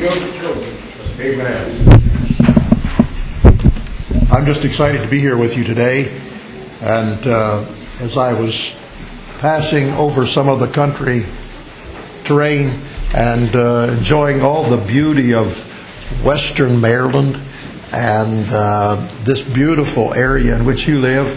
Amen. I'm just excited to be here with you today. And as I was passing over some of the country terrain and enjoying all the beauty of western Maryland and this beautiful area in which you live,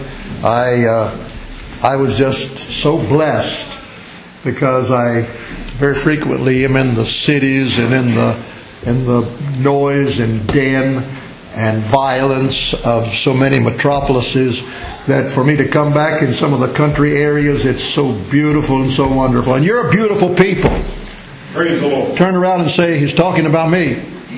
I was just so blessed because I very frequently am in the cities and in the noise and din and violence of so many metropolises that for me to come back in some of the country areas, it's so beautiful and so wonderful. And you're a beautiful people. Praise the Lord. Turn around and say, he's talking about me.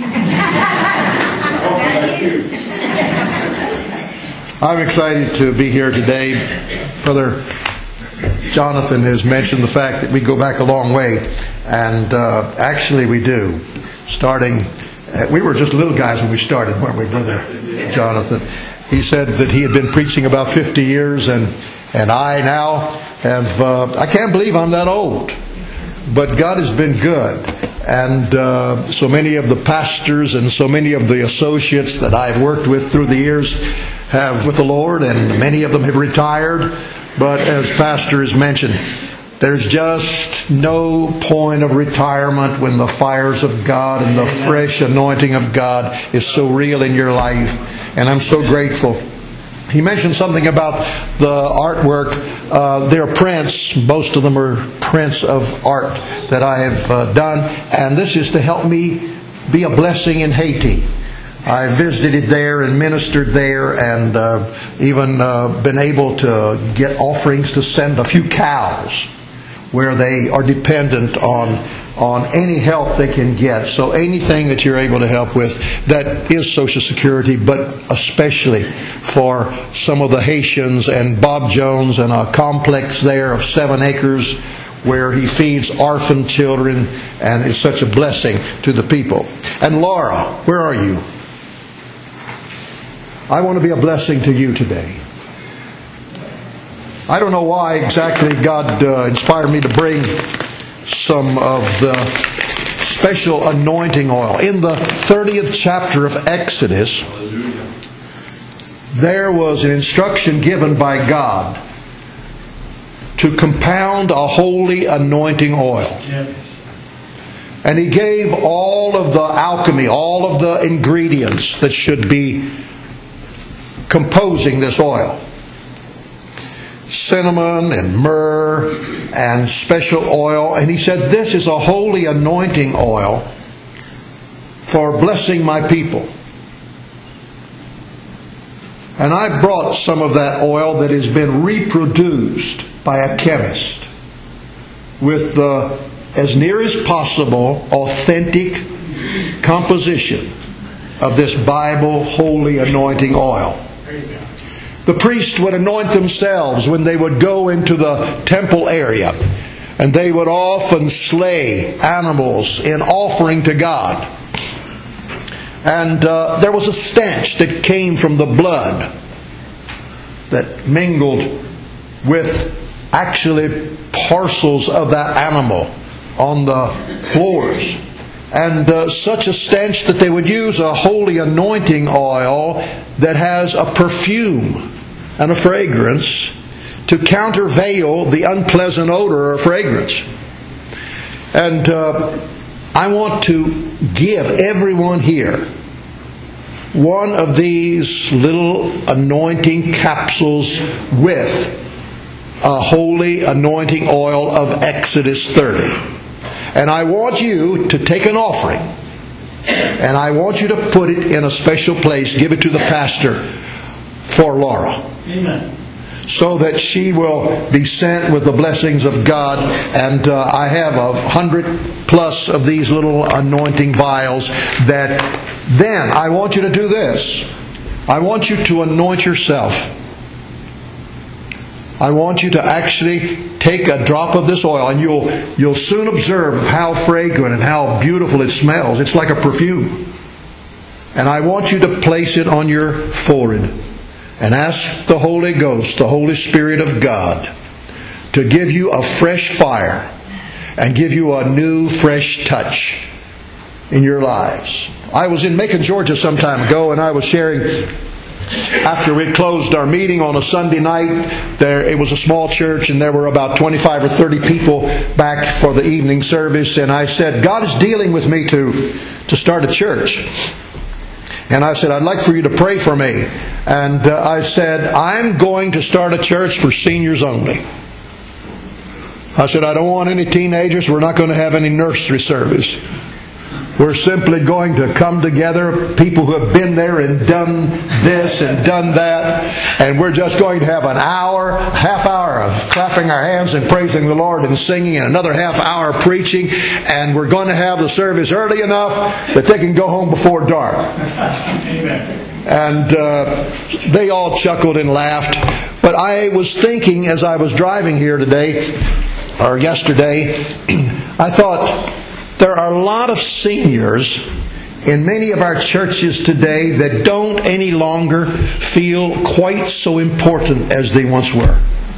I'm excited to be here today. Brother Jonathan has mentioned the fact that we go back a long way. And actually we do. We were just little guys when we started, weren't we, Brother Jonathan? He said that he had been preaching about 50 years, and I now have, I can't believe I'm that old. But God has been good. And so many of the pastors and so many of the associates that I've worked with through the years have with the Lord, and many of them have retired. But as Pastor has mentioned, there's just no point of retirement when the fires of God and the fresh anointing of God is so real in your life. And I'm so grateful. He mentioned something about the artwork. They're prints. Most of them are prints of art that I have done. And this is to help me be a blessing in Haiti. I visited there and ministered there, and even been able to get offerings to send a few cows where they are dependent on any help they can get. So anything that you're able to help with, that is Social Security, but especially for some of the Haitians, and Bob Jones and a complex there of 7 acres where he feeds orphan children and is such a blessing to the people. And Laura, where are you? I want to be a blessing to you today. I don't know why exactly God inspired me to bring some of the special anointing oil. In the 30th chapter of Exodus, there was an instruction given by God to compound a holy anointing oil. And He gave all of the alchemy, all of the ingredients that should be composing this oil. Cinnamon and myrrh and special oil. And He said, this is a holy anointing oil for blessing my people. And I brought some of that oil that has been reproduced by a chemist with the, as near as possible, authentic composition of this Bible holy anointing oil. The priests would anoint themselves when they would go into the temple area, and they would often slay animals in offering to God. And there was a stench that came from the blood that mingled with actually parcels of that animal on the floors. And such a stench that they would use a holy anointing oil that has a perfume and a fragrance to countervail the unpleasant odor or fragrance. And I want to give everyone here one of these little anointing capsules with a holy anointing oil of Exodus 30. And I want you to take an offering, and I want you to put it in a special place. Give it to the pastor for Laura. Amen. So that she will be sent with the blessings of God. And I have 100 plus of these little anointing vials. That then I want you to do this. I want you to anoint yourself. I want you to actually take a drop of this oil, and you'll soon observe how fragrant and how beautiful it smells. It's like a perfume. And I want you to place it on your forehead and ask the Holy Ghost, the Holy Spirit of God, to give you a fresh fire and give you a new, fresh touch in your lives. I was in Macon, Georgia some time ago, and I was sharing, after we closed our meeting on a Sunday night, it was a small church, and there were about 25 or 30 people back for the evening service, and I said, God is dealing with me to start a church. And I said, I'd like for you to pray for me. And I said, I'm going to start a church for seniors only. I said, I don't want any teenagers. We're not going to have any nursery service. We're simply going to come together, people who have been there and done this and done that, and we're just going to have an hour, half hour of clapping our hands and praising the Lord and singing, and another half hour preaching, and we're going to have the service early enough that they can go home before dark. And they all chuckled and laughed. But I was thinking as I was driving here today, or yesterday, I thought, there are a lot of seniors in many of our churches today that don't any longer feel quite so important as they once were.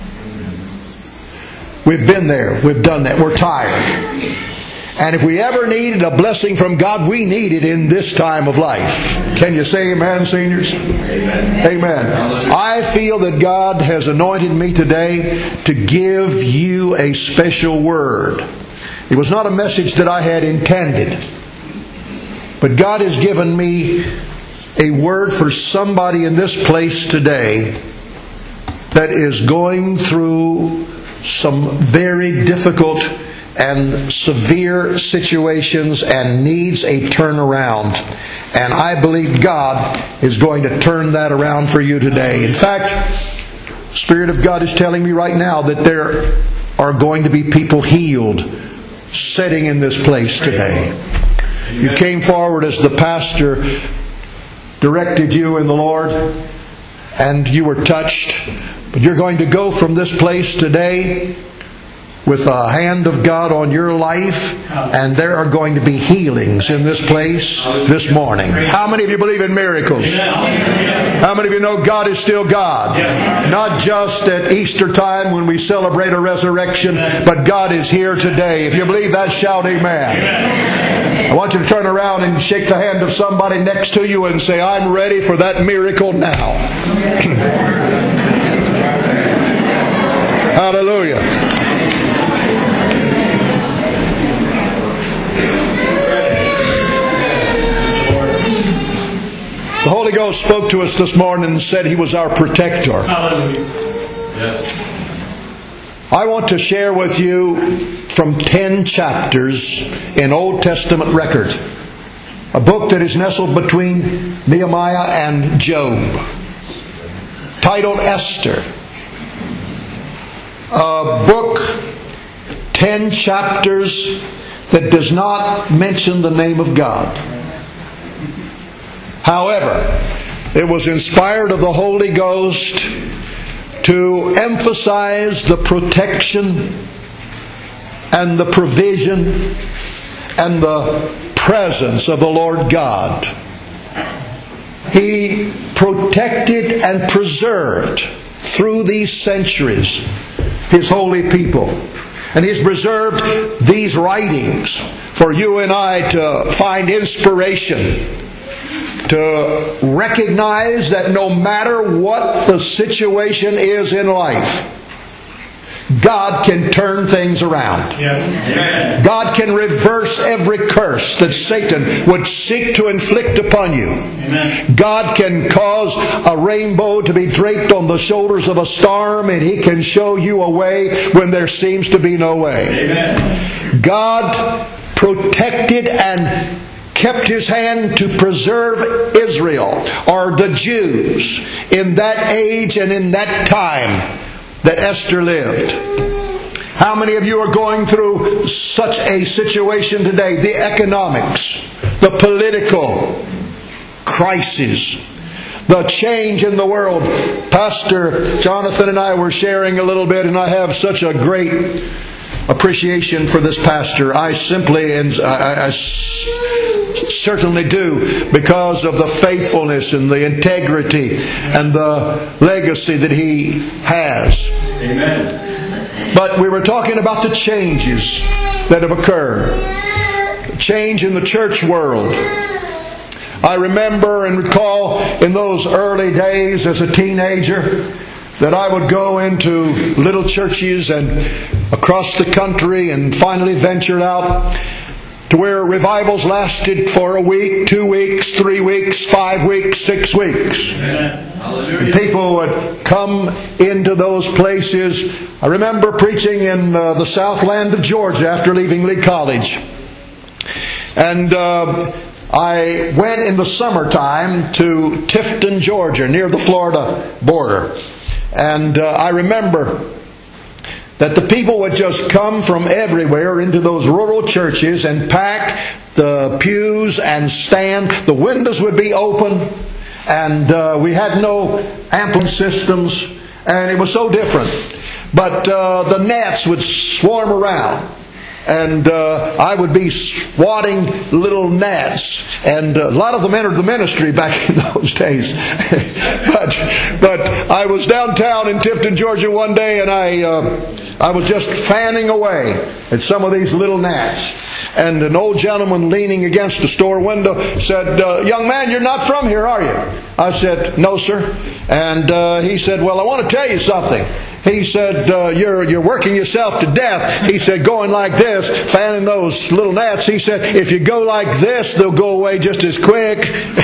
We've been there. We've done that. We're tired. And if we ever needed a blessing from God, we need it in this time of life. Can you say amen, seniors? Amen. Amen. I feel that God has anointed me today to give you a special word. It was not a message that I had intended. But God has given me a word for somebody in this place today that is going through some very difficult and severe situations and needs a turnaround. And I believe God is going to turn that around for you today. In fact, the Spirit of God is telling me right now that there are going to be people healed sitting in this place today. You came forward as the pastor directed you in the Lord, and you were touched. But you're going to go from this place today with a hand of God on your life, and there are going to be healings in this place this morning. How many of you believe in miracles? How many of you know God is still God? Not just at Easter time when we celebrate a resurrection, but God is here today. If you believe that, shout amen. I want you to turn around and shake the hand of somebody next to you and say, I'm ready for that miracle now. Hallelujah. The Holy Ghost spoke to us this morning and said He was our protector. Hallelujah. Yes. I want to share with you from 10 chapters in Old Testament record. A book that is nestled between Nehemiah and Job. Titled Esther. A book, 10 chapters that does not mention the name of God. However, it was inspired of the Holy Ghost to emphasize the protection and the provision and the presence of the Lord God. He protected and preserved through these centuries His holy people. And He's preserved these writings for you and I to find inspiration, to recognize that no matter what the situation is in life, God can turn things around. Yes. God can reverse every curse that Satan would seek to inflict upon you. Amen. God can cause a rainbow to be draped on the shoulders of a storm, and He can show you a way when there seems to be no way. Amen. God protected and kept His hand to preserve Israel, or the Jews, in that age and in that time that Esther lived. How many of you are going through such a situation today? The economics, the political crisis, the change in the world. Pastor Jonathan and I were sharing a little bit, and I have such a great appreciation for this pastor. I certainly do, because of the faithfulness and the integrity and the legacy that he has. Amen. But we were talking about the changes that have occurred. change in the church world. I remember and recall in those early days as a teenager that I would go into little churches and across the country and finally ventured out to where revivals lasted for a week, 2 weeks, 3 weeks, 5 weeks, 6 weeks. And people would come into those places. I remember preaching in the Southland of Georgia after leaving Lee College. And I went in the summertime to Tifton, Georgia, near the Florida border. And I remember that the people would just come from everywhere into those rural churches and pack the pews and stand. The windows would be open, and we had no amplification systems, and it was so different. But the gnats would swarm around, and I would be swatting little gnats, and a lot of them entered the ministry back in those days. but I was downtown in Tifton, Georgia one day, and I was just fanning away at some of these little gnats. And an old gentleman leaning against the store window said, "Young man, you're not from here, are you?" I said, "No, sir." And he said, "Well, I want to tell you something." He said, you're working yourself to death. He said, going like this, fanning those little gnats. He said, if you go like this, they'll go away just as quick.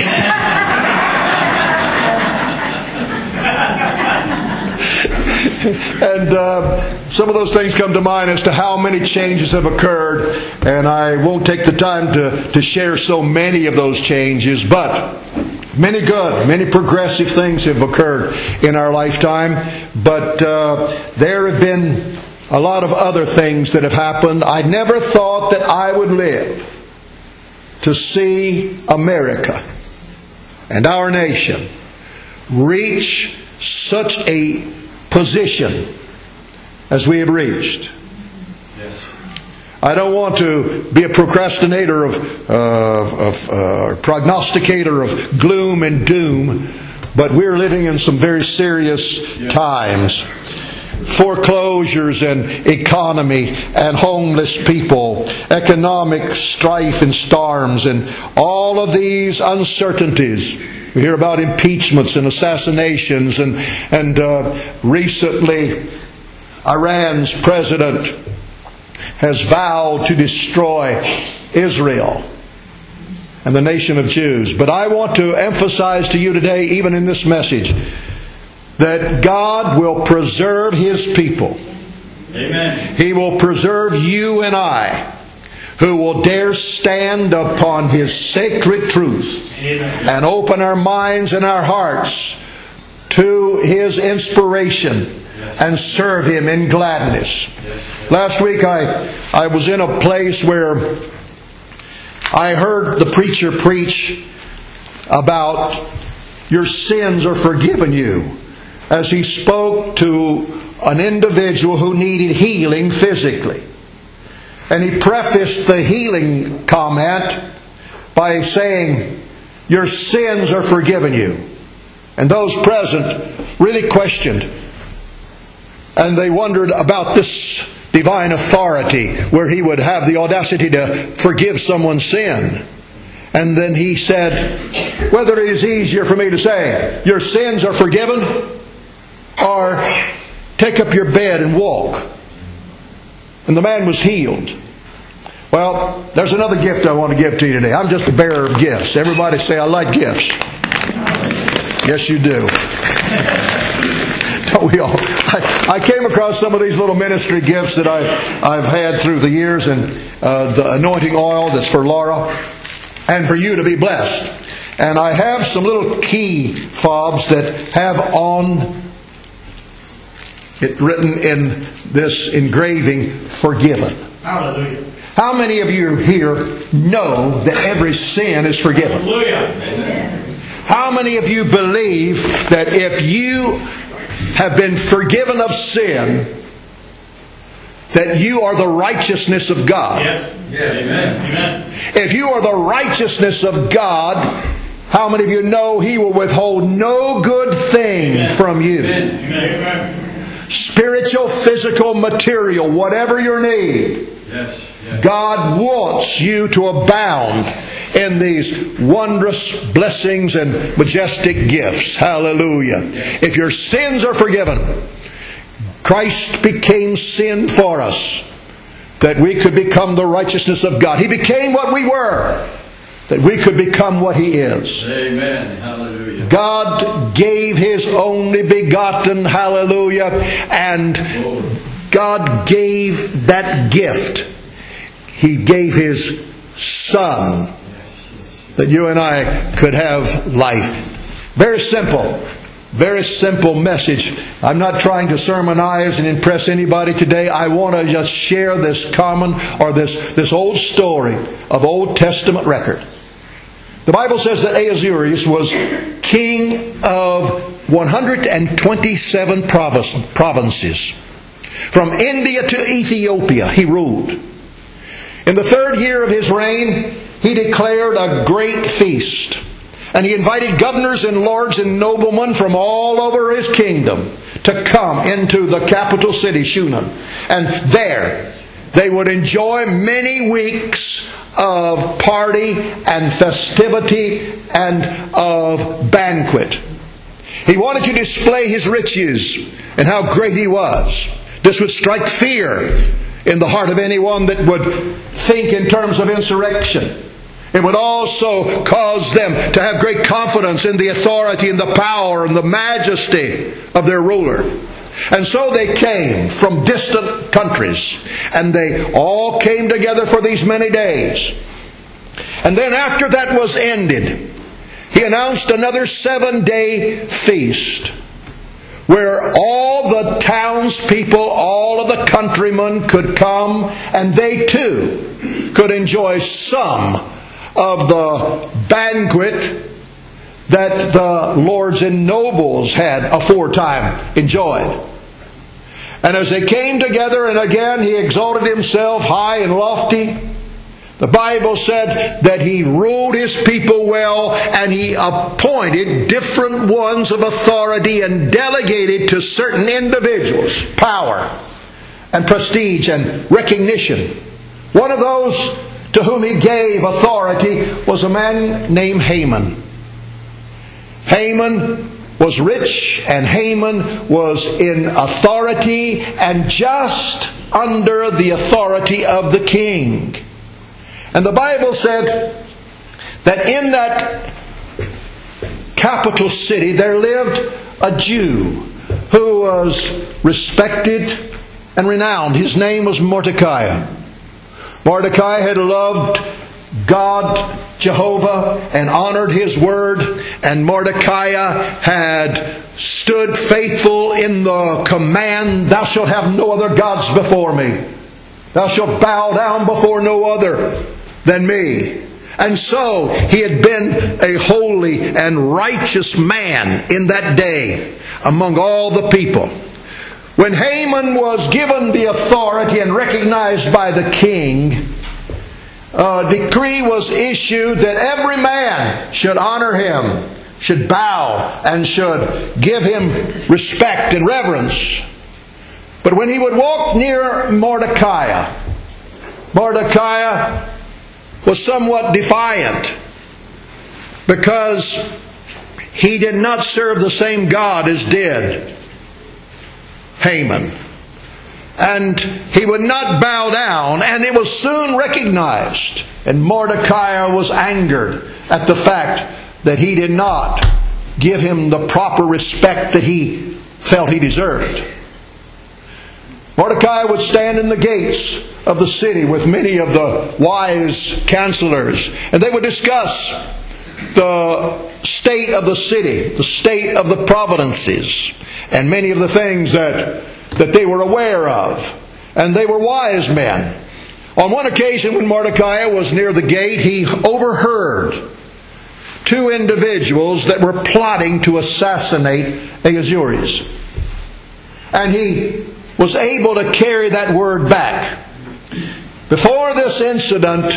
And some of those things come to mind as to how many changes have occurred. And I won't take the time to share so many of those changes, but many good, many progressive things have occurred in our lifetime. But there have been a lot of other things that have happened. I never thought that I would live to see America and our nation reach such a position as we have reached. I don't want to be a procrastinator prognosticator of gloom and doom, but we're living in some very serious times. Foreclosures and economy and homeless people, economic strife and storms, and all of these uncertainties. We hear about impeachments and assassinations, and recently Iran's president has vowed to destroy Israel and the nation of Jews. But I want to emphasize to you today, even in this message, that God will preserve His people. Amen. He will preserve you and I, who will dare stand upon His sacred truth. Amen. And open our minds and our hearts to His inspiration and serve Him in gladness. Last week I was in a place where I heard the preacher preach about your sins are forgiven you, as he spoke to an individual who needed healing physically. And he prefaced the healing comment by saying, your sins are forgiven you. And those present really questioned. And they wondered about this divine authority where He would have the audacity to forgive someone's sin. And then he said, whether it is easier for me to say, your sins are forgiven, or take up your bed and walk. And the man was healed. Well, there's another gift I want to give to you today. I'm just a bearer of gifts. Everybody say, I like gifts. Yes, you do. Don't we all? I came across some of these little ministry gifts that I've had through the years, and the anointing oil that's for Laura and for you to be blessed. And I have some little key fobs that have on it written in this engraving, forgiven. Hallelujah. How many of you here know that every sin is forgiven? Hallelujah. How many of you believe that if you have been forgiven of sin, that you are the righteousness of God? Yes. Yes. Amen. If you are the righteousness of God, how many of you know He will withhold no good thing from you? Amen. Spiritual, physical, material, whatever your need. Yes. God wants you to abound in these wondrous blessings and majestic gifts. Hallelujah. If your sins are forgiven, Christ became sin for us, that we could become the righteousness of God. He became what we were, that we could become what He is. Amen. Hallelujah. God gave His only begotten, hallelujah, and God gave that gift. He gave His Son that you and I could have life. Very simple message. I'm not trying to sermonize and impress anybody today. I want to just share this common, or this old story of Old Testament record. The Bible says that Ahasuerus was king of 127 provinces. From India to Ethiopia he ruled. In the 3rd year of his reign, he declared a great feast. And he invited governors and lords and noblemen from all over his kingdom to come into the capital city, Shunem. And there they would enjoy many weeks of party and festivity and of banquet. He wanted to display his riches and how great he was. This would strike fear in the heart of anyone that would think in terms of insurrection. It would also cause them to have great confidence in the authority and the power and the majesty of their ruler. And so they came from distant countries, and they all came together for these many days. And then after that was ended, he announced another 7-day feast, where all the townspeople, all of the countrymen could come, and they too could enjoy some of the banquet that the lords and nobles had aforetime enjoyed. And as they came together, and again he exalted himself high and lofty, the Bible said that he ruled his people well, and he appointed different ones of authority and delegated to certain individuals power and prestige and recognition. One of those to whom he gave authority was a man named Haman. Haman was rich, and Haman was in authority and just under the authority of the king. And the Bible said that in that capital city there lived a Jew who was respected and renowned. His name was Mordecai. Mordecai had loved God, Jehovah, and honored His word. And Mordecai had stood faithful in the command, "Thou shalt have no other gods before me. Thou shalt bow down before no other than me." And so he had been a holy and righteous man in that day among all the people. When Haman was given the authority and recognized by the king, a decree was issued that every man should honor him, should bow, and should give him respect and reverence. But when he would walk near Mordecai, Mordecai was somewhat defiant, because he did not serve the same God as did Haman. And he would not bow down, and it was soon recognized. And Mordecai was angered at the fact that he did not give him the proper respect that he felt he deserved. Mordecai would stand in the gates of the city with many of the wise counselors, and they would discuss the state of the city, the state of the provinces, and many of the things that they were aware of. And they were wise men. On one occasion when Mordecai was near the gate, he overheard two individuals that were plotting to assassinate Ahasuerus. And he was able to carry that word back. Before this incident,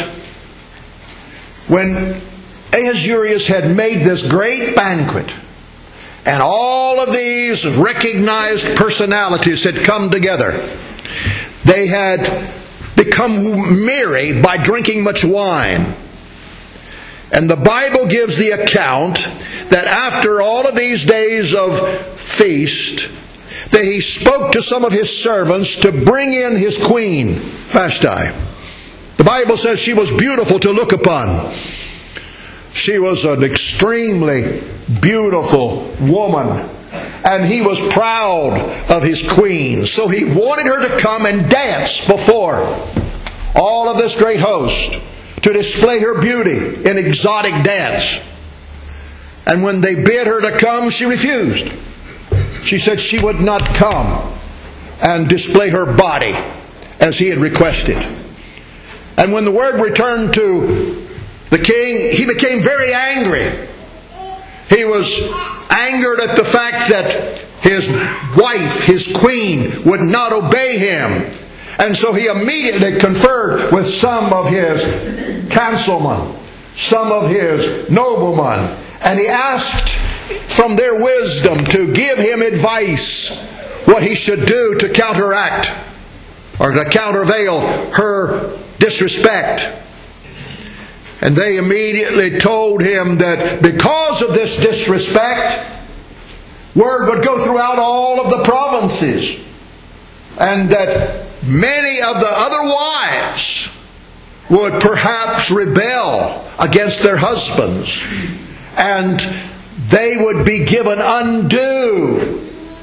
when Ahasuerus had made this great banquet, and all of these recognized personalities had come together, they had become merry by drinking much wine. And the Bible gives the account that after all of these days of feast, that he spoke to some of his servants to bring in his queen, Vashti. The Bible says she was beautiful to look upon. She was an extremely beautiful woman. And he was proud of his queen. So he wanted her to come and dance before all of this great host, to display her beauty in exotic dance. And when they bid her to come, she refused. She said she would not come and display her body as he had requested. And when the word returned to the king, he became very angry. He was angered at the fact that his wife, his queen, would not obey him. And so he immediately conferred with some of his councilmen, some of his noblemen, and he asked from their wisdom to give him advice what he should do to counteract or to countervail her disrespect. And they immediately told him that because of this disrespect, word would go throughout all of the provinces, and that many of the other wives would perhaps rebel against their husbands, and they would be given undue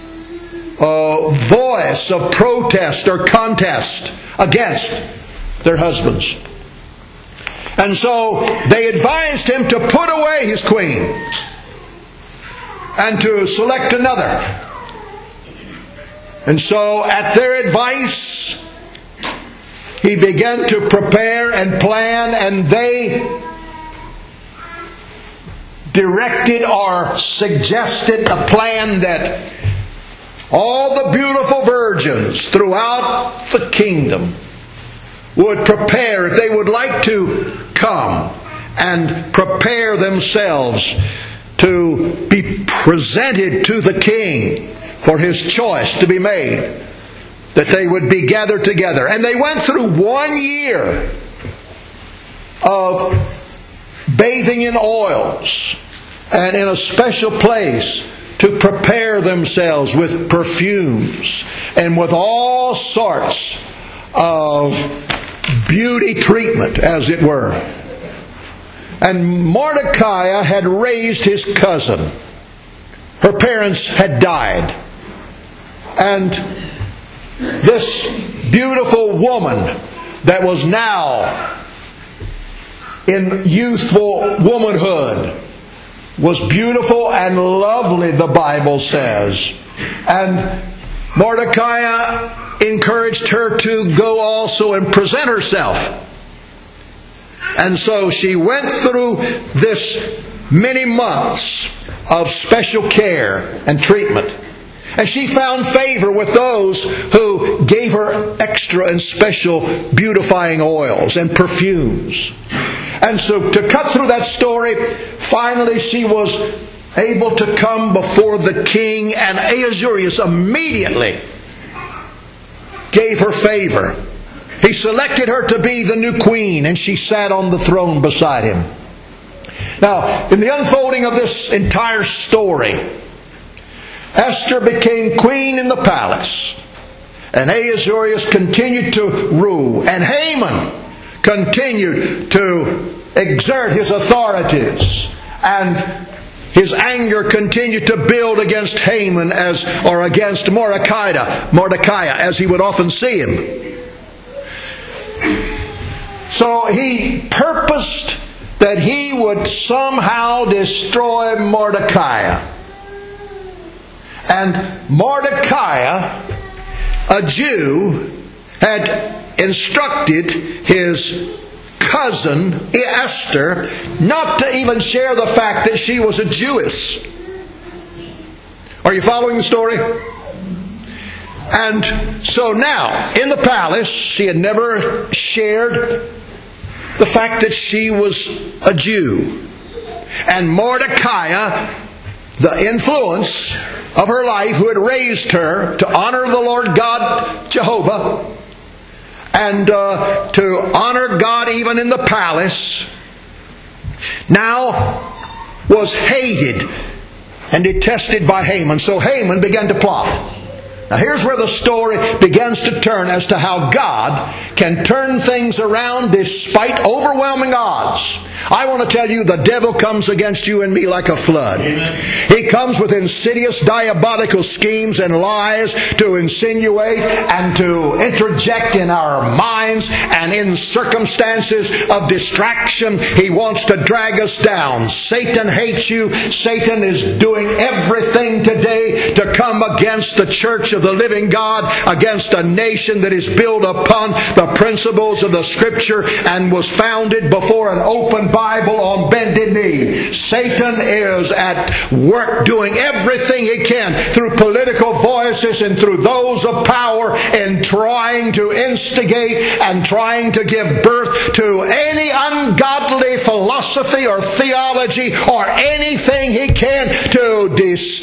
voice of protest or contest against their husbands. And so they advised him to put away his queen and to select another. And so at their advice, he began to prepare and plan, and they directed or suggested a plan that all the beautiful virgins throughout the kingdom would prepare, if they would like to come and prepare themselves to be presented to the king for his choice to be made, that they would be gathered together. And they went through 1 year of bathing in oils and in a special place to prepare themselves with perfumes and with all sorts of beauty treatment, as it were. And Mordecai had raised his cousin. Her parents had died. And this beautiful woman that was now in youthful womanhood was beautiful and lovely, the Bible says. And Mordecai encouraged her to go also and present herself. And so she went through this many months of special care and treatment. And she found favor with those who gave her extra and special beautifying oils and perfumes. And so to cut through that story, finally she was able to come before the king, and Ahasuerus immediately gave her favor. He selected her to be the new queen, and she sat on the throne beside him. Now, in the unfolding of this entire story, Esther became queen in the palace, and Ahasuerus continued to rule, and Haman continued to exert his authorities, and his anger continued to build against Haman against Mordecai, as he would often see him. So he purposed that he would somehow destroy Mordecai. And Mordecai, a Jew, had instructed his cousin Esther not to even share the fact that she was a Jewess. Are you following the story? And so now, in the palace, she had never shared the fact that she was a Jew. And Mordecai, the influence of her life, who had raised her to honor the Lord God Jehovah, and to honor God even in the palace, now was hated and detested by Haman. So Haman began to plot. Now here's where the story begins to turn as to how God can turn things around despite overwhelming odds. I want to tell you, the devil comes against you and me like a flood. Amen. He comes with insidious, diabolical schemes and lies to insinuate and to interject in our minds, and in circumstances of distraction, he wants to drag us down. Satan hates you. Satan is doing everything today to come against the church of the living God, against a nation that is built upon the principles of the Scripture and was founded before an open Bible on bended knee. Satan is at work doing everything he can through political voices and through those of power in trying to instigate and trying to give birth to any ungodly philosophy or theology or anything he can to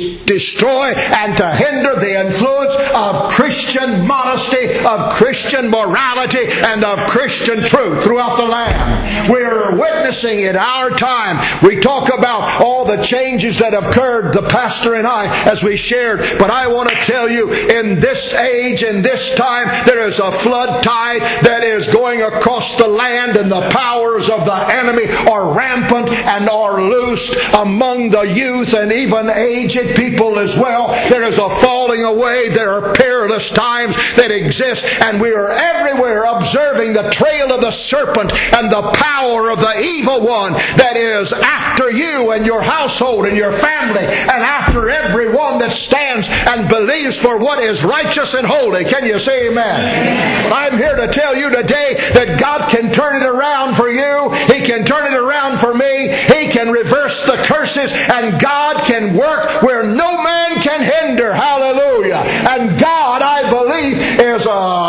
destroy and to hinder the influence of Christian modesty, of Christian morality, and of Christian truth throughout the land. We're witnessing in our time. We talk about all the changes that have occurred, the pastor and I, as we shared. But I want to tell you, in this age, in this time, there is a flood tide that is going across the land, and the powers of the enemy are rampant and are loosed among the youth and even aged people as well. There is a falling away. There are perilous times that exist, and we are everywhere observing the trail of the serpent and the power of the evil one that is after you and your household and your family, and after everyone that stands and believes for what is righteous and holy. Can you say amen? But I'm here to tell you today that God can turn it around for you. He can turn it around for me. He can reverse the curses, and God can work where no man can hinder. Hallelujah. And God, I believe, is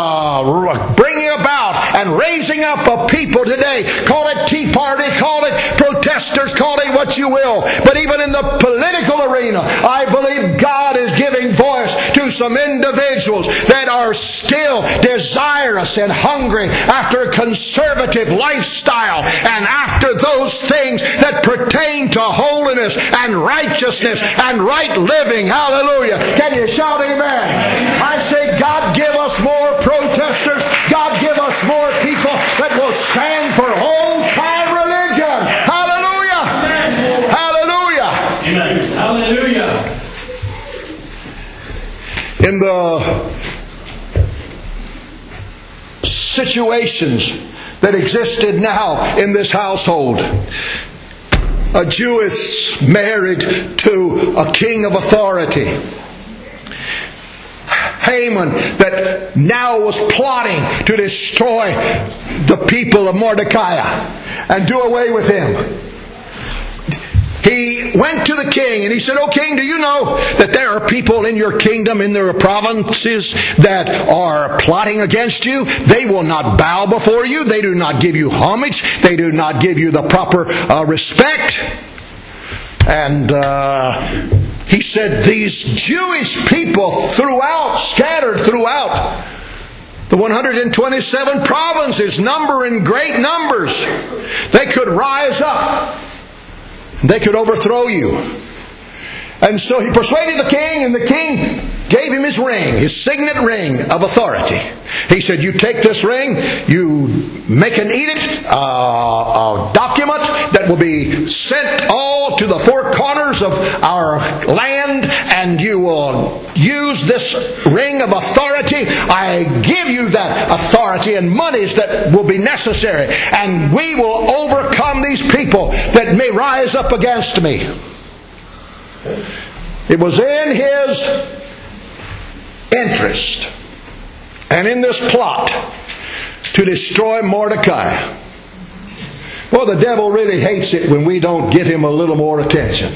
bringing about and raising up a people today. Call it Tea Party, call it protesters, call it what you will. But even in the political arena, I believe God is giving voice to some individuals that are still desirous and hungry after a conservative lifestyle and after those things that pertain to holiness and righteousness and right living. Hallelujah. Can you shout amen? I say, God, give us more protesters. God, give us more people that will stand for old-time religion. Hallelujah. Hallelujah. Amen. Hallelujah. In the situations that existed now in this household, a Jew is married to a king of authority. Haman, that now was plotting to destroy the people of Mordecai and do away with him. He went to the king and he said, "O king, do you know that there are people in your kingdom, in their provinces, that are plotting against you? They will not bow before you. They do not give you homage. They do not give you the proper respect." And he said, these Jewish people scattered throughout the 127 provinces, number in great numbers, they could rise up. They could overthrow you. And so he persuaded the king, and the king gave him his ring, his signet ring of authority. He said, you take this ring, you make an edict, a document that will be sent all to the four corners of our land, and you will use this ring of authority. I give you that authority and monies that will be necessary, and we will overcome these people that may rise up against me. It was in his interest and in this plot to destroy Mordecai. Well, the devil really hates it when we don't give him a little more attention.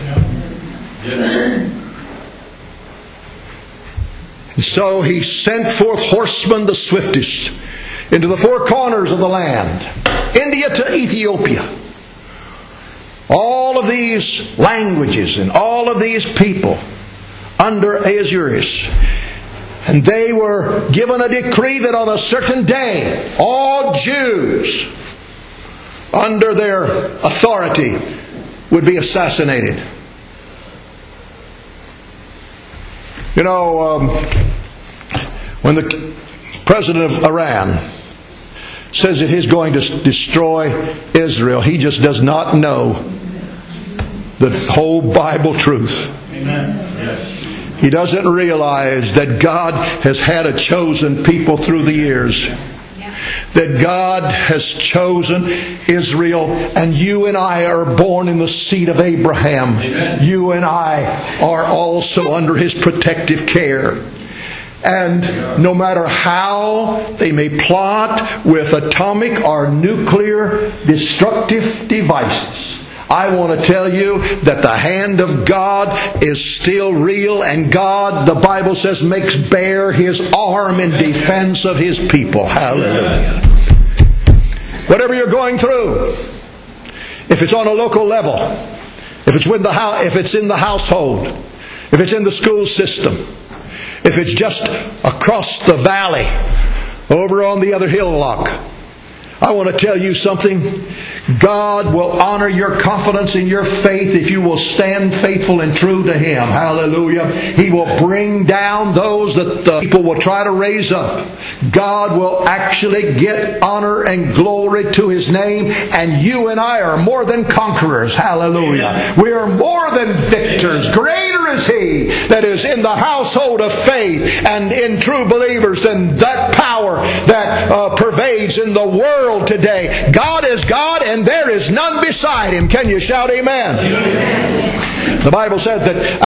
And so he sent forth horsemen, the swiftest, into the four corners of the land, India to Ethiopia. All of these languages and all of these people under Ahasuerus. And they were given a decree that on a certain day, all Jews under their authority would be assassinated. You know, when the president of Iran says that he's going to destroy Israel, he just does not know the whole Bible truth. Amen. Yes. He doesn't realize that God has had a chosen people through the years. That God has chosen Israel, and you and I are born in the seed of Abraham. Amen. You and I are also under His protective care. And no matter how they may plot with atomic or nuclear destructive devices, I want to tell you that the hand of God is still real, and God, the Bible says, makes bare His arm in defense of His people. Hallelujah. Whatever you're going through, if it's on a local level, if it's in the household, if it's in the school system, if it's just across the valley, over on the other hillock, I want to tell you something. God will honor your confidence in your faith if you will stand faithful and true to Him. Hallelujah. He will bring down those that the people will try to raise up. God will actually get honor and glory to His name. And you and I are more than conquerors. Hallelujah. We are more than victors. Greater is He that is in the household of faith and in true believers than that power that pervades in the world today. God is God, and there is none beside Him. Can you shout amen? Amen. The Bible said that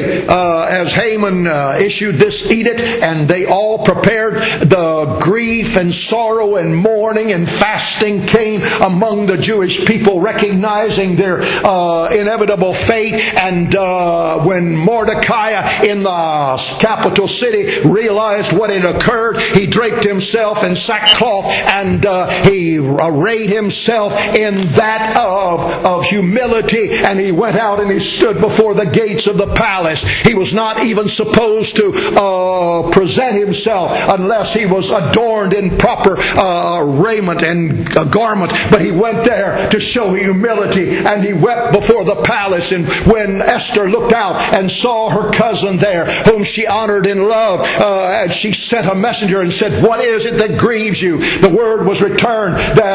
as Haman issued this edict, and they all prepared, the grief and sorrow and mourning and fasting came among the Jewish people, recognizing their inevitable fate. And when Mordecai in the capital city realized what had occurred, he draped himself in sackcloth, and he arrayed himself in that of humility, and he went out and he stood before the gates of the palace. He was not even supposed to present himself unless he was adorned in proper raiment and garment. But he went there to show humility, and he wept before the palace. And when Esther looked out and saw her cousin there, whom she honored and loved, and she sent a messenger and said, "What is it that grieves you?" The word was returned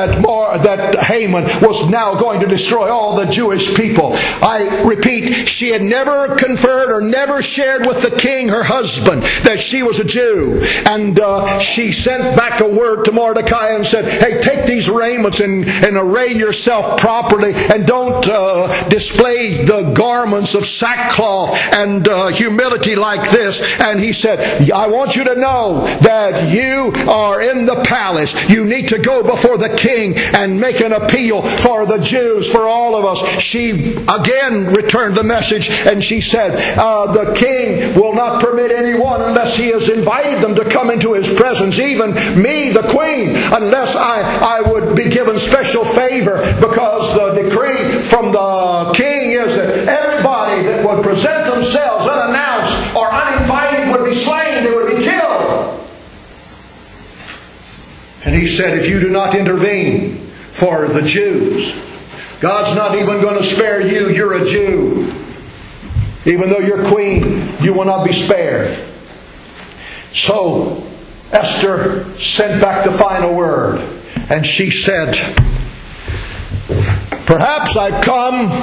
that Haman was now going to destroy all the Jewish people. I repeat, she had never conferred or never shared with the king, her husband, that she was a Jew. And she sent back a word to Mordecai and said, "Hey, take these raiments and array yourself properly, and don't display the garments of sackcloth and humility like this." And he said, "I want you to know that you are in the palace. You need to go before the king and make an appeal for the Jews, for all of us." She again returned the message, and she said, "The king will not permit anyone unless he has invited them to come into his presence, even me, the queen, unless I would be given special favor, because the decree from the king is that everybody that would present themselves unannounced or uninvited would be slain, they would be killed." And he said, "If you do not intervene for the Jews, God's not even going to spare you. You're a Jew. Even though you're queen, you will not be spared." So Esther sent back the final word, and she said, "Perhaps I've come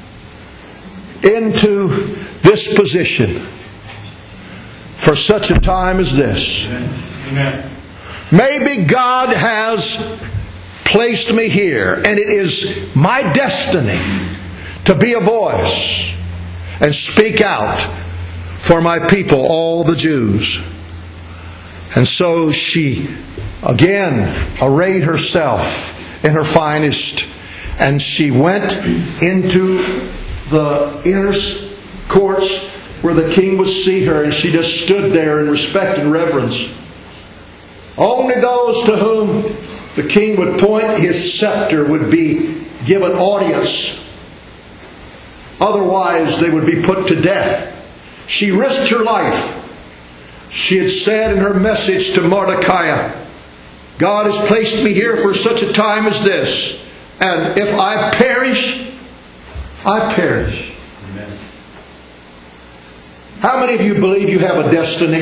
into this position for such a time as this. Amen. Maybe God has placed me here, and it is my destiny to be a voice and speak out for my people, all the Jews." And so she again arrayed herself in her finest, and she went into the inner courts where the king would see her, and she just stood there in respect and reverence. Only those to whom the king would point his scepter would be given audience. Otherwise, they would be put to death. She risked her life she had said in her message to Mordecai, God has placed me here for such a time as this. And if I perish, I perish. Amen. How many of you believe you have a destiny?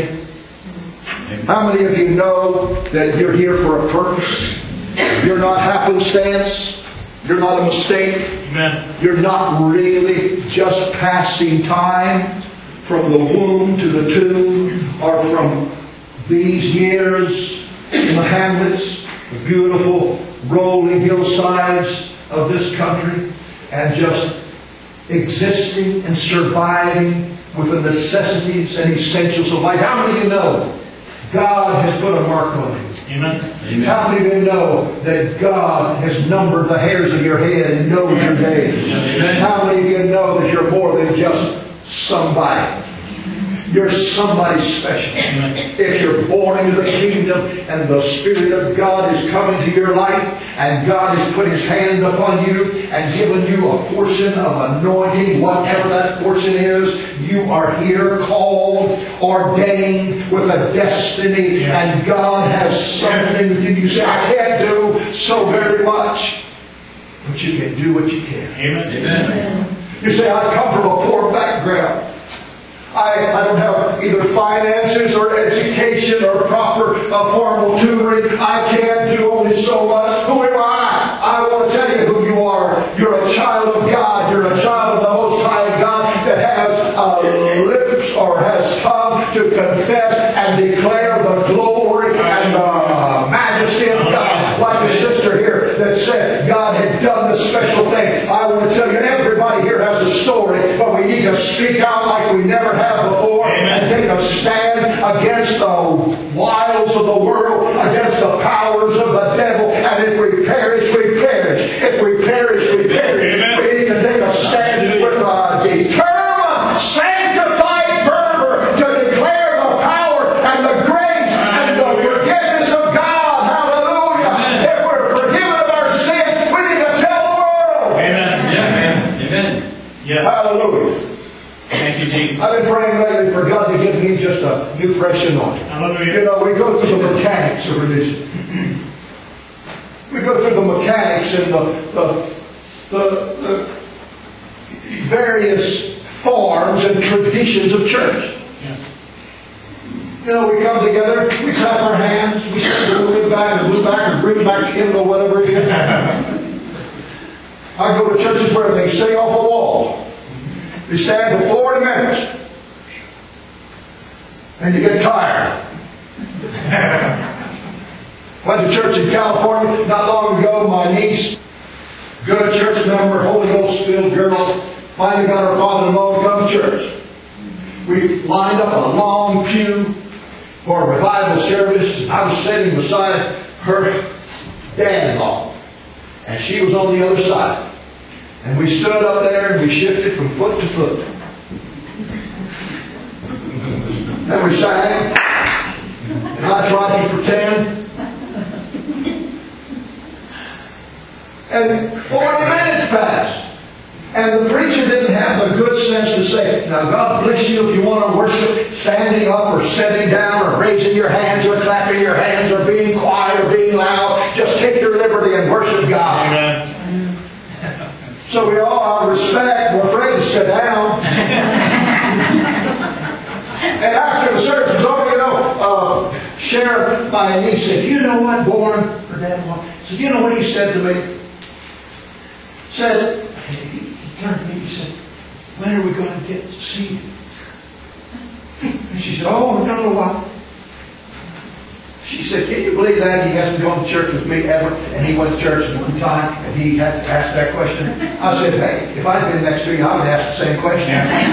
How many of you know that you're here for a purpose? You're not happenstance. You're not a mistake. Amen. You're not really just passing time from the womb to the tomb, or from these years in the hamlets, the beautiful rolling hillsides of this country, and just existing and surviving with the necessities and essentials of life. How many of you know God has put a mark on you? Amen. How many of you know that God has numbered the hairs of your head and knows your days? Amen. How many of you know that you're more than just somebody? You're somebody special. Amen. If you're born into the kingdom and the Spirit of God is coming to your life, and God has put His hand upon you and given you a portion of anointing, whatever that portion is, you are here called, ordained with a destiny, and God has something to give you. Say, I can't do so very much, but you can do what you can. Amen. Amen. You say, I come from a poor background. I don't have either finances or education or proper formal tutoring. I can't do only so much. Who am I? I want to tell you who you are. You're a child of God. You're a child of the Most High God that has lips or has tongue to confess and declare the glory and the majesty of God. Like the sister here that said God had done this special thing. I want to tell you, everybody here has a story, but we need to speak out like we never have before. Amen. And take a stand against the wiles of the world, against the powers of the devil. And if we perish, we perish. If we perish, we perish. Amen. We need to take a stand with a determined, sanctified fervor to declare the power and the grace and the forgiveness of God. Hallelujah. If we're forgiven of our sins, we need to tell the world. Amen. Amen. Yes. Hallelujah. Thank you, Jesus. I've been praying lately for God to give me just a new fresh anointing. Hallelujah. You know, we go through the mechanics of religion. We go through the mechanics and the various forms and traditions of church. Yes. You know, we come together, we clap our hands, we say we'll back and bring back hymn or whatever it is. I go to churches where they sing off a wall. You stand for 40 minutes and you get tired. Went to church in California not long ago. My niece, good church member, Holy Ghost filled girl, finally got her father-in-law to come to church. We lined up a long pew for a revival service. I was sitting beside her dad-in-law, and she was on the other side. And we stood up there and we shifted from foot to foot. Then we sang. And I tried to pretend. And 40 minutes passed. And the preacher didn't have the good sense to say, now God bless you if you want to worship standing up or sitting down or raising your hands or clapping your hands or being quiet or being loud. Just take your liberty and worship God. Amen. So we all, out of respect, were afraid to sit down. And after the service was over, Sharon, my niece, said, you know what, Born, her dad, said, you know what he said to me? Said, he turned to me, he said, when are we going to get seated? And she said, oh, I don't know why. She said, can you believe that? He hasn't gone to church with me ever, and he went to church one time, and he had to ask that question. I said, hey, if I'd been next to you, I would ask the same question.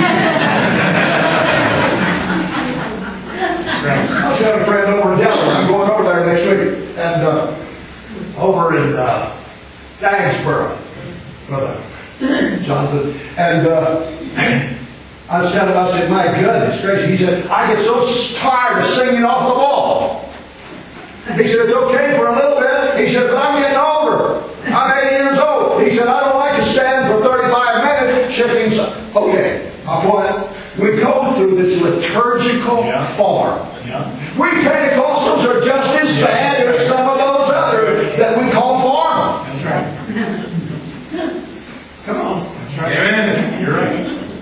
I was having a friend over in Delaware. I'm going over there next week, and over in Dagsboro, Brother Jonathan, and I was telling him, I said, my goodness gracious. He said, I get so tired of singing off the wall. He said, it's okay for a little bit. He said, but I'm getting older. I'm 80 years old. He said, I don't like to stand for 35 minutes shifting. Okay, my point. We go through this liturgical form. Yeah. We Pentecostals are just as bad as some of those others that we call farmers. That's right. Come on. That's right. Amen. You're right.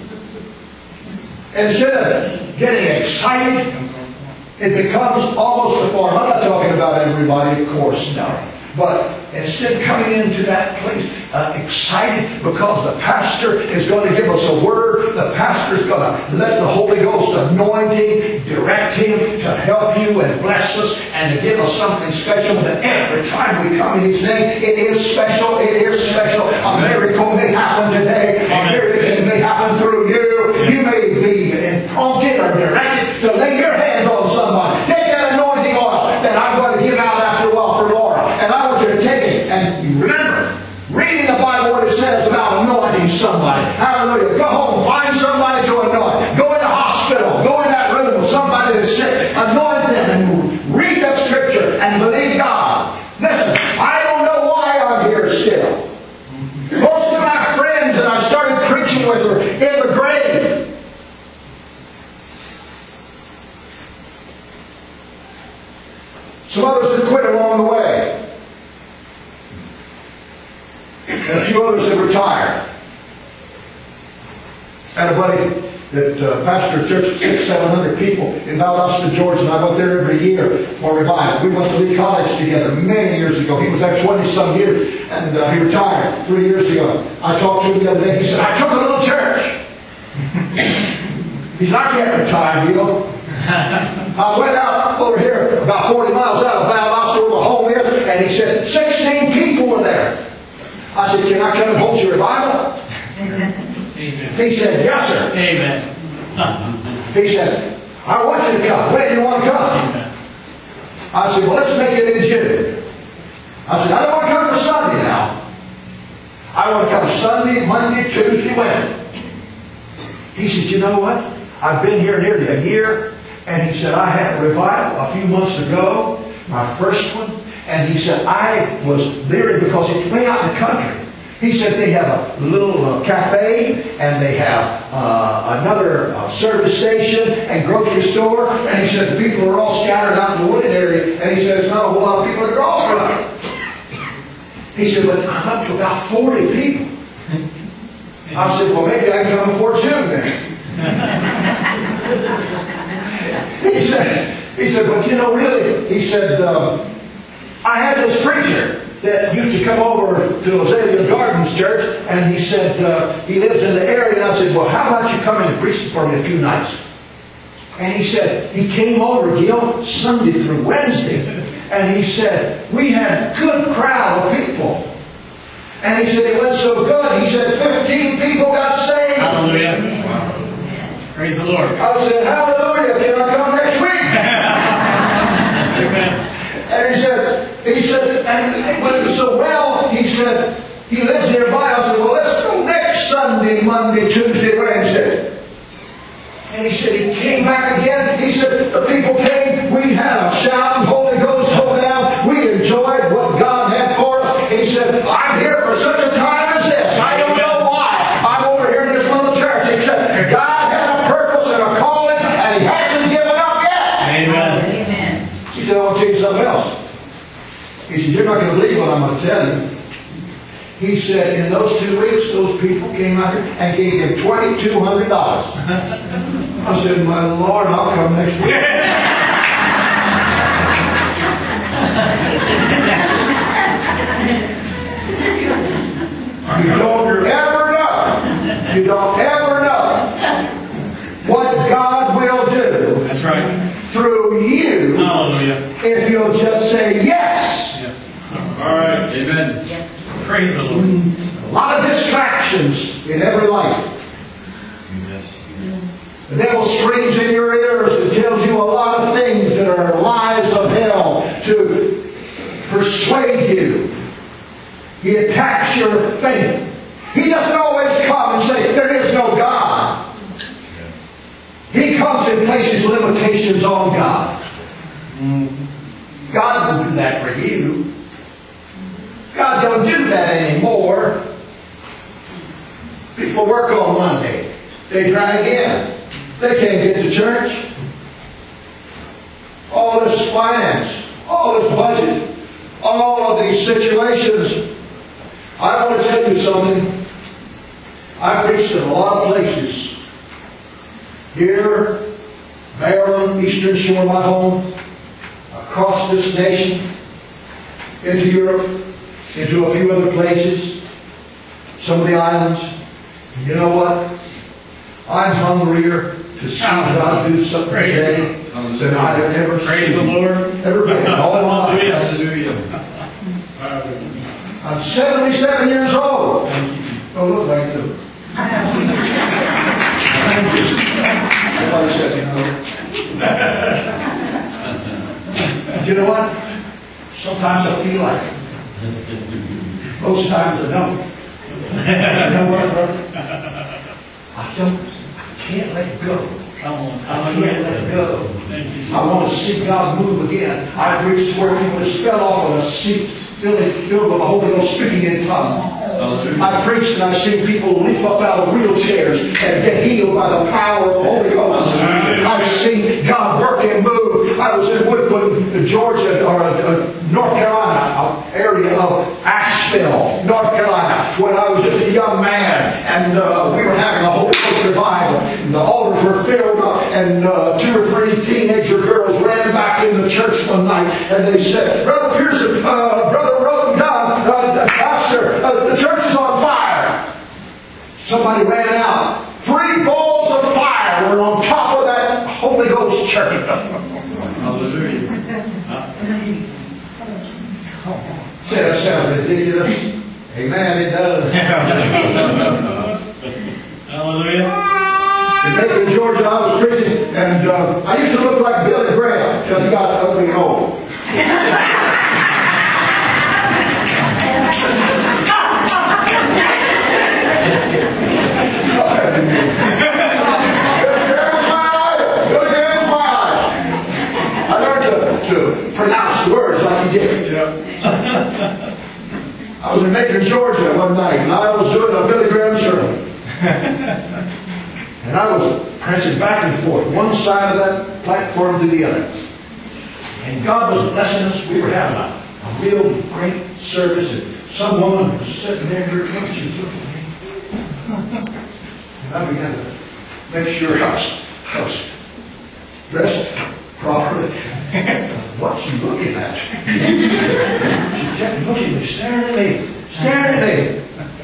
Instead of getting excited, it becomes almost a farm. I'm not talking about everybody, of course, no. But instead of coming into that place excited because the pastor is going to give us a word, the pastor is going to let the Holy Ghost anointing direct him to help you and bless us and to give us something special. That every time we come in His name, it is special. It is special. A miracle may happen today. A miracle may happen through you. You may be prompted or directed to lay your hands on somebody. Take that anointing oil that I'm going to give out after a while for Laura. And I want you to take it. And remember, reading the Bible, what it says about anointing somebody. Hallelujah. Go home, find somebody to anoint. Go in the hospital. Go in that room with somebody that's sick. Anoint them and read that scripture and believe God. Listen, I don't know why I'm here still. Most of my friends that I started preaching with are in the grave. Some others have quit along the way. And a few others have retired. I had a buddy that pastored a church of 600-700 people in Valdosta, Georgia, and I went there every year for revival. We went to Lee College together many years ago. He was there 20-some years, and he retired 3 years ago. I talked to him the other day. He said, I took a little church. He said, I can't retire, you know. I went out over here about 40 miles out of Valdosta where my home is, and he said, 16 people were there. I said, can I come and hold your revival? Amen. He said, yes, sir. Amen. He said, I want you to come. When do you want to come? Amen. I said, well, let's make it in June. I said, I don't want to come for Sunday now. I want to come Sunday, Monday, Tuesday, Wednesday. He said, you know what? I've been here nearly a year. And he said, I had a revival a few months ago, my first one. And he said, I was leery because it's way out in the country. He said they have a little cafe, and they have another service station and grocery store. And he said the people are all scattered out in the wooded area. And he said it's not a whole lot of people to draw from. He said, but I'm up to about 40 people. I said, well, maybe I can come before June then. He said, but you know, really, he said, I had this preacher that used to come over to Azalea Gardens Church, and he said, he lives in the area. And I said, well, how about you come in and preach for me a few nights? And he said, he came over, Gil, Sunday through Wednesday, and he said, we had a good crowd of people. And he said, it went so good, he said, 15 people got saved. Hallelujah. Wow. Praise the Lord. I said, hallelujah, can I come next week? Amen. And he said, and when it was so well, he said, he lives nearby. I said, well, let's go next Sunday, Monday, Tuesday, Wednesday. And he said, he came back again. He said, the people came, we had a shout, Holy Ghost, go down. We enjoyed what God had for us. He said, I'm here for such a time as this. I don't know why. I'm over here in this little church. Except God had a purpose and a calling, and He hasn't given up yet. Amen. He said, I want to tell you something else. He said, you're not going to believe what I'm going to tell you. He said, in those 2 weeks, those people came out here and gave him $2,200. I said, my Lord, I'll come next week. You don't ever know. You don't ever know what God will do. That's right. Through you. Hallelujah. If you'll just say yes. Yes. All right. Amen. Yes. Praise the Lord. A lot of distractions in every life. The devil screams in your ears and tells you a lot of things that are lies of hell to persuade you. He attacks your faith. He doesn't always come and say, there is no God. He comes and places limitations on God. God won't do that for you. God don't do that anymore. People work on Monday. They drag in. They can't get to church. all of this finance, all of this budget, all of these situations. I want to tell you something. I preached in a lot of places. Here, Maryland, Eastern Shore, my home, across this nation, into Europe, into a few other places, some of the islands. And you know what? I'm hungrier to see God do something today than I have ever seen. Praise the Lord. Ever been in all my life. Hallelujah. I'm 77 years old. Oh, look like them. Everybody said, you know what? Sometimes I feel like it. Most times I don't. You know what, brother? I can't let it go. I can't let it go. I want to see God move again. I preached where people just fell off of a seat filled with the Holy Ghost speaking in tongues. I preached and I've seen people leap up out of wheelchairs and get healed by the power of the Holy Ghost. I've seen God work and move. I was in Woodford, Georgia, or North Carolina, an area of Asheville, North Carolina, when I was just a young man, and we were having a Holy Ghost revival. And the altars were filled up, and 2 or 3 teenager girls ran back in the church one night, and they said, "Brother Pearson, Brother Roden, Pastor, the church is on fire." Somebody ran out. 3 balls of fire were on top of that Holy Ghost church. Hallelujah. Say, that sounds ridiculous. Amen, it does. Hallelujah. In Macon, Georgia, I was preaching, and I used to look like Billy Graham until he got ugly and old. I learned to pronounce words like he did. I was in Macon, Georgia one night, and I was doing a Billy Graham sermon. And I was prancing back and forth, one side of that platform to the other. And God was blessing us. We were having a real great service. And some woman was sitting there in her couch. She was looking at me. And I began to make sure I was dressed properly. What's she looking at? She kept looking at me, staring at me.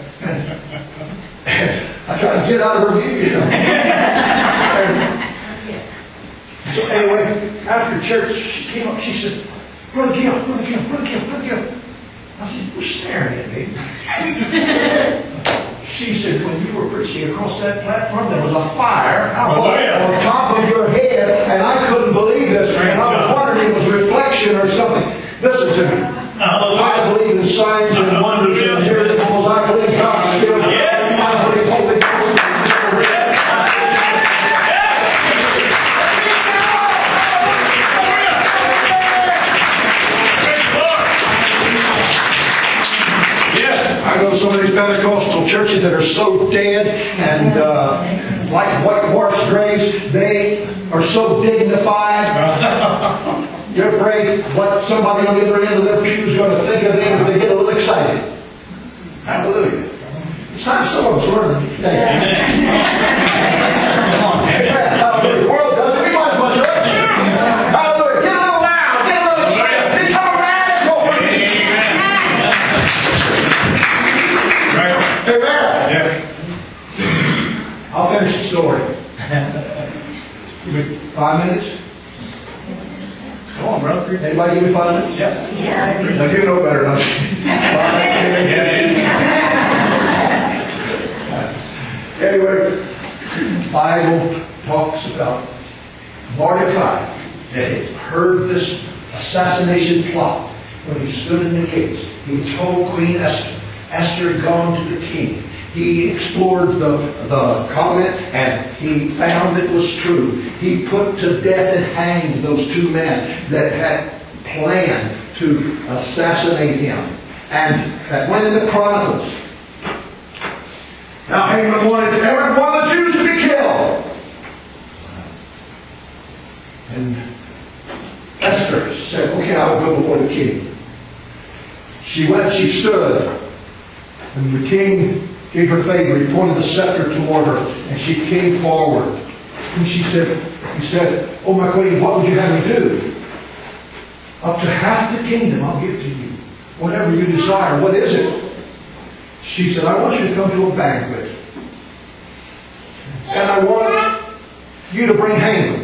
And I tried to get out of her view. So anyway, after church, she came up. She said, "Brother Gil." I said, "You're staring at me." She said, "When you were preaching across that platform, there was a fire on top of your head, and I couldn't believe this. And I was wondering if it was reflection or something." Listen to me. I believe in signs and wonders and miracles. I believe God's still. Yes. I believe Holy Ghost. I go to some of these Pentecostal churches that are so dead and like whitewashed graves. They are so dignified. You're afraid what somebody on the other end of their pew is going to think of them if they get a little excited. Hallelujah. It's time some of us learn today. Amen. Hallelujah. The world does it. We might as well do it. Hallelujah. Get a little loud. Get a little excited. Become radical. Right. Amen. Yes. I'll finish the story. Give me 5 minutes. Come on, brother. Anybody give me 5 minutes? Yes. Now you know better, don't you? Anyway, the Bible talks about Mordecai that had heard this assassination plot when he stood in the gates. He told Queen Esther. Esther had gone to the king. He explored the covenant and he found it was true. He put to death and hanged those 2 men that had planned to assassinate him. And that went in the Chronicles. Now Haman wanted every one of the Jews to be killed. And Esther king. She went, she stood, and the king gave her favor. He pointed the scepter toward her, and she came forward. And he said, "Oh, my queen, what would you have me do? Up to half the kingdom I'll give to you. Whatever you desire. What is it?" She said, "I want you to come to a banquet. And I want you to bring Haman.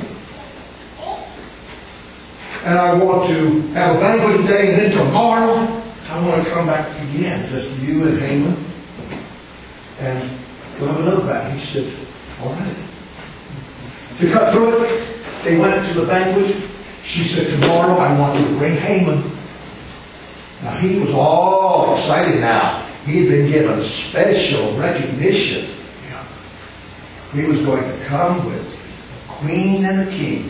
And I want to have a banquet today, and then tomorrow I want to come back again, just you and Haman. And we'll have another banquet." He said, "All right." To cut through it, they went to the banquet. She said, "Tomorrow I want you to bring Haman." Now he was all excited now. He had been given special recognition. He was going to come with the queen and the king.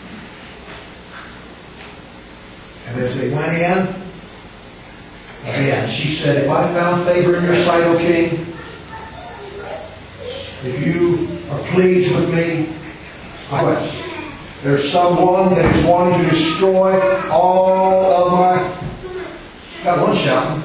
And as they went in, again, she said, "If I found favor in your sight, O king, if you are pleased with me, there's someone that is wanting to destroy all of my..." Got one shouting.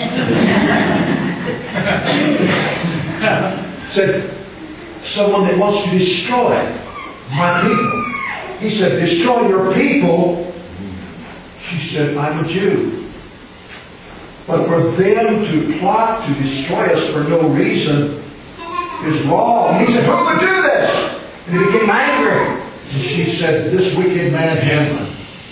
Said, "Someone that wants to destroy my people." He said, "Destroy your people?" She said, "I'm a Jew. But for them to plot to destroy us for no reason is wrong." He said, "Who would do this?" And he became angry. And she said, "This wicked man Haman."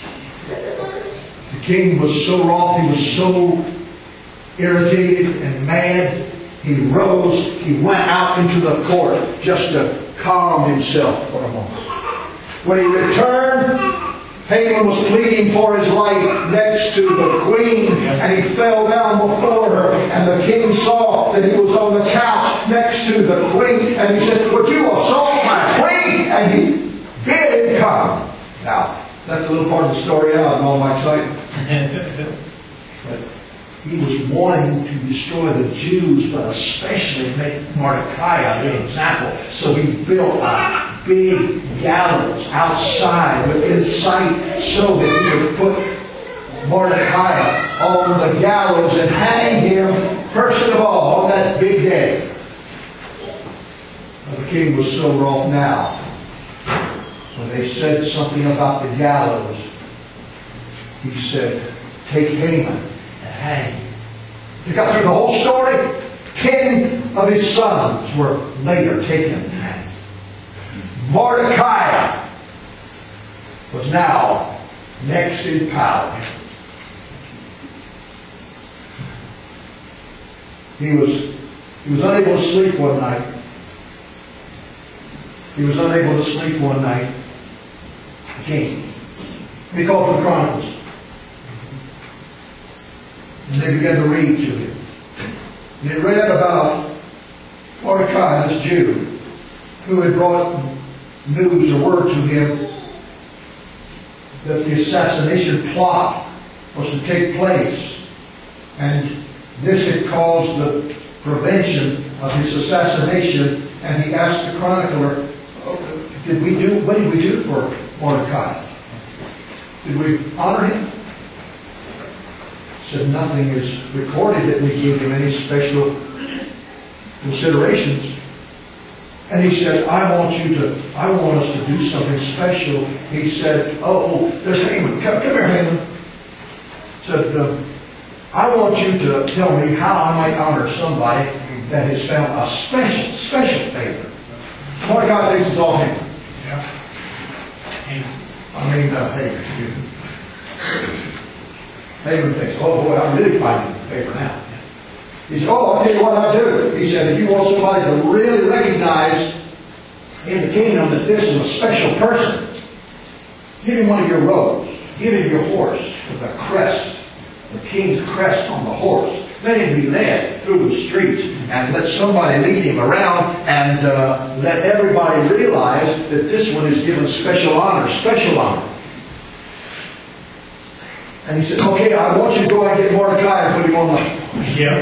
The king was so wroth, he was so irritated and mad. He rose, he went out into the court just to calm himself for a moment. When he returned, Haman was pleading for his life next to the queen, and he fell down before her. And the king saw that he was on the couch next to the queen, and he said, "Would you assault my queen?" And he bid him come. Now, that's a little part of the story out and all my excitement. But he was wanting to destroy the Jews, but especially make Mordecai an example. So he built a big gallows outside within sight so that he would put Mordecai on the gallows and hang him first of all on that big day. The king was so wroth now when they said something about the gallows. He said, "Take Haman and hang him." You got through the whole story. 10 of his sons were later taken and hanged. Mordecai was now next in power. He was unable to sleep one night. He was unable to sleep one night. The king. He called for the Chronicles. And they began to read to him. And they read about Mordecai, this Jew, who had brought news or word to him that the assassination plot was to take place. And this had caused the prevention of his assassination. And he asked the chronicler, what did we do for Mordecai? Did we honor him? He said, "Nothing is recorded that we gave him any special considerations." And he said, I want us to do something special." He said, "Oh, there's Haman. Come here, Haman." He said, "I want you to tell me how I might honor somebody that has found a special favor." Mordecai thinks it's all Haman. Yeah. Haman. Haman thinks, "Oh boy, I'm really finding favor now." He said, "Oh, I'll tell you what I'll do." He said, "If you want somebody to really recognize in the kingdom that this is a special person, give him one of your robes. Give him your horse with a crest, the king's crest on the horse. Let him be led through the streets, and let somebody lead him around, and let everybody realize that this one is given special honor, special honor." And he said, "Okay, I want you to go and get Mordecai and put him on my..." Yeah.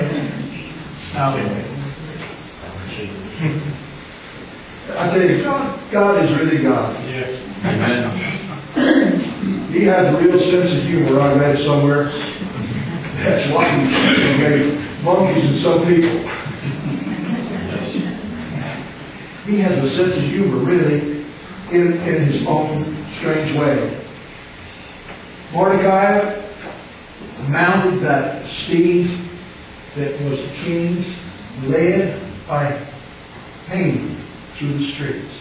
I tell you, God is really God. Yes. Amen. He has a real sense of humor. I read it somewhere. That's why he made monkeys and some people. He has a sense of humor, really, in his own strange way. Mordecai mounted that steed that was the king's, led by Haman through the streets.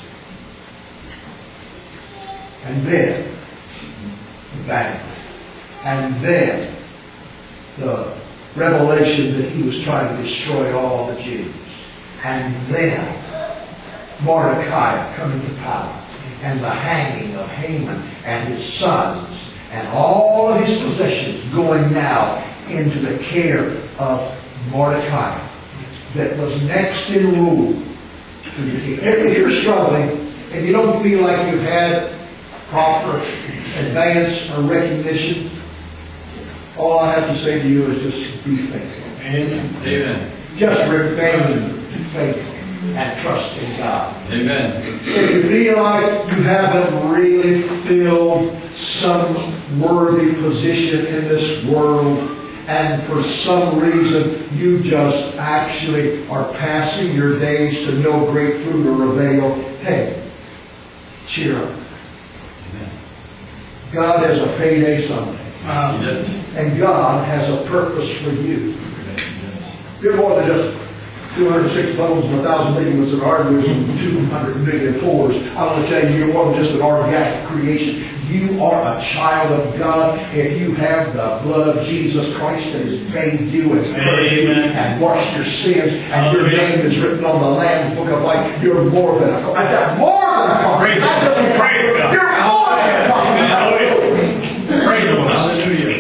And then the battle. And then the revelation that he was trying to destroy all the Jews. And then Mordecai coming to power. And the hanging of Haman and his sons. And all of his possessions going now into the care of Mordecai, that was next in rule to the king. If you're struggling and you don't feel like you've had proper advance or recognition, all I have to say to you is just be faithful. Amen. Just remain faithful and trust in God. Amen. If you feel like you haven't really filled some worthy position in this world, and for some reason you just actually are passing your days to no great fruit or avail, hey, cheer up. Amen. God has a payday someday. Yes. And God has a purpose for you. You're more than just 206 bones and 1,000 ligaments and arteries and 200 million pores. I want to tell you, you're more than just an organic creation. You are a child of God if you have the blood of Jesus Christ that has bathed you and purged you and washed your sins, and your name is written on the Lamb's Book of Life. You're more than a conqueror. That's more than a conqueror. Not just a Praise God. You're more than a conqueror. Hallelujah. Praise the Lord. Hallelujah.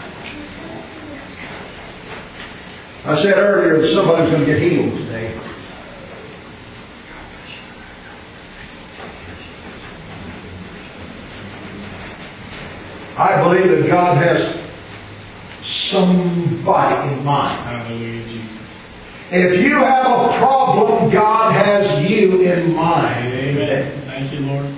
I said earlier that somebody's going to get healed today. I believe that God has somebody in mind. Hallelujah, Jesus. If you have a problem, God has you in mind. Amen. Thank you, Lord.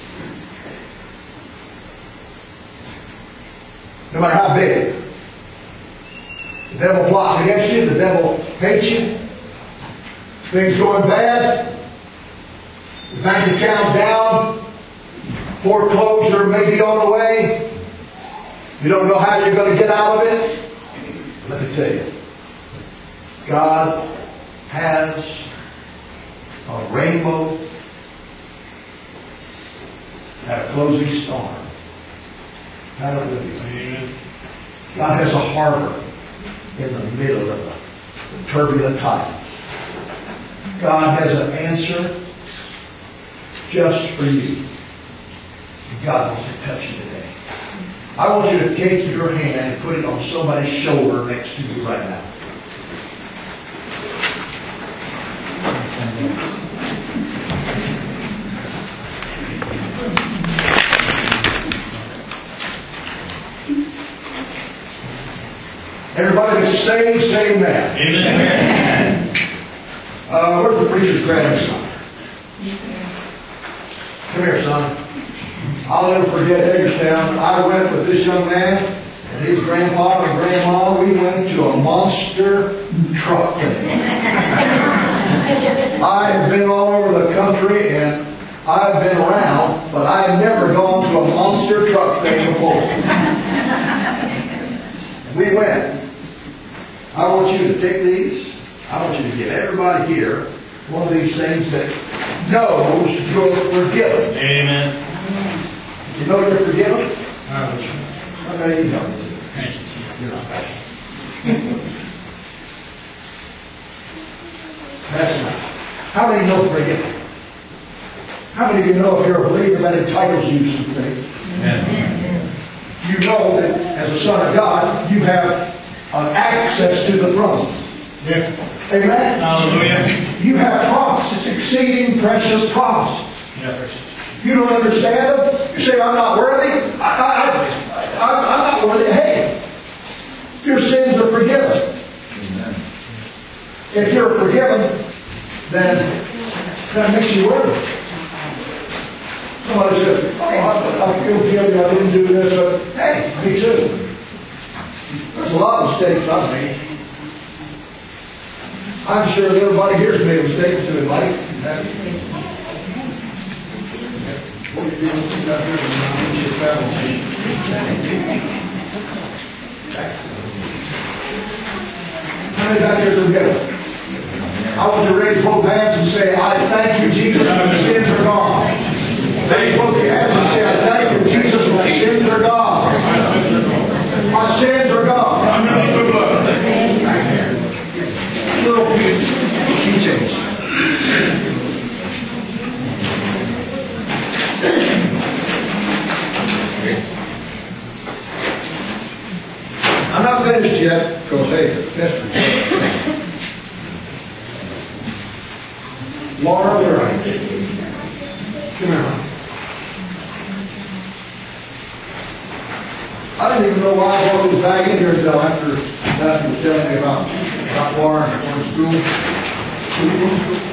No matter how big. The devil plots against you. The devil hates you. Things going bad. The bank account down. Foreclosure may be on the way. You don't know how you're going to get out of it. Let me tell you. God has a rainbow at a closing storm. Hallelujah. Amen. God has a harbor in the middle of the turbulent tides. God has an answer just for you. God wants to touch you today. I want you to take your hand and put it on somebody's shoulder next to you right now. Everybody that's saved, say amen. Amen. Where's the preacher's grandson? Come here, son. I'll never forget Hagerstown. I went with this young man and his grandpa and grandma. We went to a monster truck thing. I have been all over the country and I've been around, but I've never gone to a monster truck thing before. We went. I want you to take these. I want you to give everybody here one of these things that knows you're forgiven. Amen. You know you're forgiven? Hallelujah. I know you don't. Thank you, Jesus. You're not bad. That's enough. How many know forgiven? How many of you know if you're a believer that entitles you to some things? Amen. You know that as a son of God, you have access to the throne. Yeah. Amen? Hallelujah. You have promise. It's exceeding precious promise. Yes. You don't understand them? You say, I'm not worthy? I'm not worthy. Hey, your sins are forgiven. Amen. If you're forgiven, then that makes you worthy. Somebody said, oh, I feel guilty, I didn't do this, but hey, me too. There's a lot of mistakes I've made. I'm sure that everybody here's made a mistake to in life. What you do with that here and your family. How many back here together? I want you to raise both hands and say, I thank you, Jesus, my sins are gone. Raise both your hands and say, I thank you, Jesus, my sins are gone. My sins are gone. Little key change. I'm not finished yet, because hey, that's Laura, where are you? Come here. I didn't even know why I brought this bag in here until after Matthew was telling me about Laura and going to school. Who you going to school?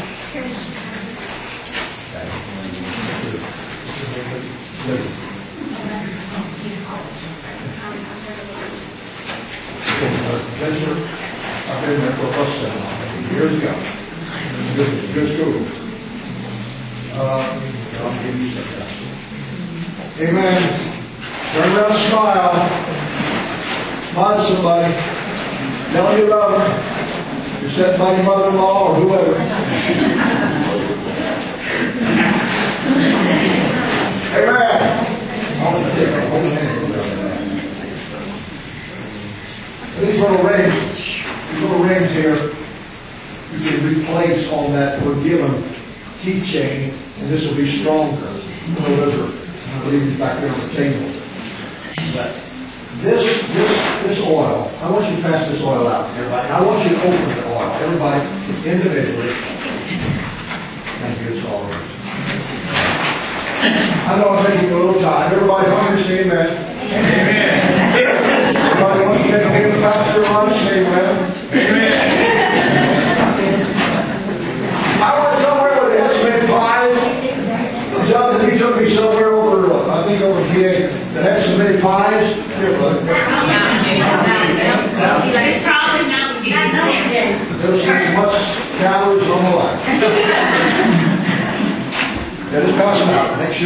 I've been there for a bus seminar years ago. Good school. I'll give you some that. Amen. Turn around and smile. Smile to somebody. Tell them you love them. You're sent by your mother-in-law or whoever. Amen. These little rings here, you can replace on that forgiven keychain, and this will be stronger. I believe it's back there on the table. But this oil, I want you to pass this oil out, everybody. I want you to open the oil, everybody, individually. Thank you, it's all right. I know I'm taking a little time. Everybody hungry, say amen. Amen. Everybody wants to take a little pastor lunch, say amen. Amen. I went somewhere where they had so many pies. John, he took me somewhere over, I think over PA, that had so many pies. Here, bud. There was as much calories on the line. Just pass them out. Make sure.